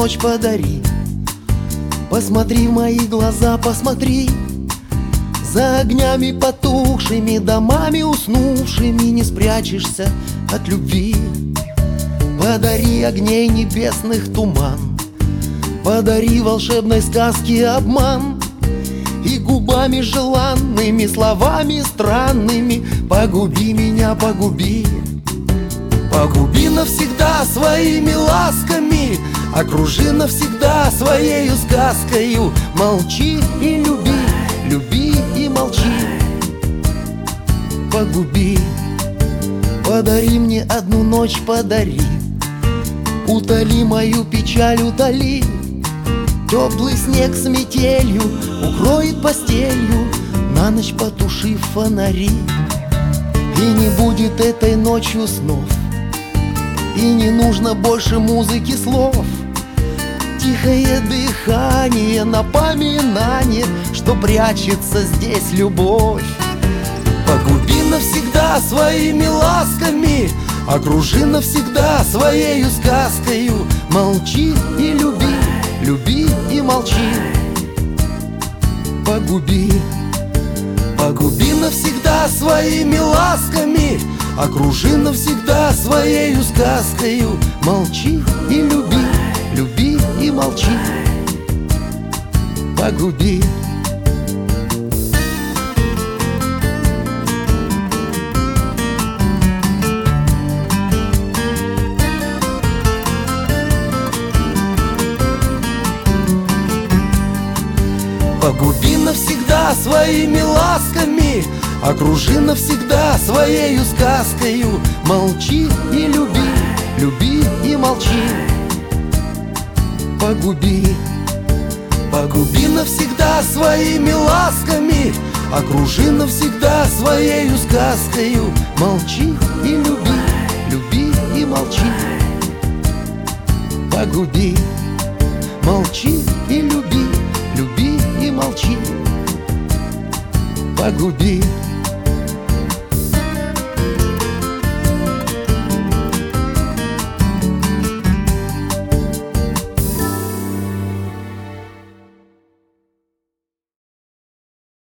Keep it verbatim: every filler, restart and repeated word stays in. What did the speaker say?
ночь подари. Посмотри в мои глаза, посмотри. За огнями потухшими, домами уснувшими не спрячешься от любви. Подари огней небесных туман, подари волшебной сказки обман, и губами желанными, словами странными погуби меня, погуби. Погуби навсегда своими ласками, окружи навсегда своею сказкою. Молчи и люби, люби и молчи. Погуби, подари мне одну ночь, подари. Утоли мою печаль, утоли. Теплый снег с метелью укроет постелью, на ночь потушив фонари. И не будет этой ночью снов, и не нужно больше музыки слов. Тихое дыхание, напоминание, что прячется здесь любовь. Погуби навсегда своими ласками, окружи навсегда своею сказкою. Молчи и люби, люби и молчи. Погуби, погуби навсегда своими ласками, окружи навсегда своею сказкою. Молчи и люби, люби и молчи. Погуби. Погуби навсегда своими ласками, окружи навсегда своею сказкою. Молчи и люби, люби и молчи. Погуби, погуби навсегда своими ласками, окружи навсегда своею сказкою. Молчи и люби, люби и молчи. Погуби, молчи и люби, люби и молчи. Погуби.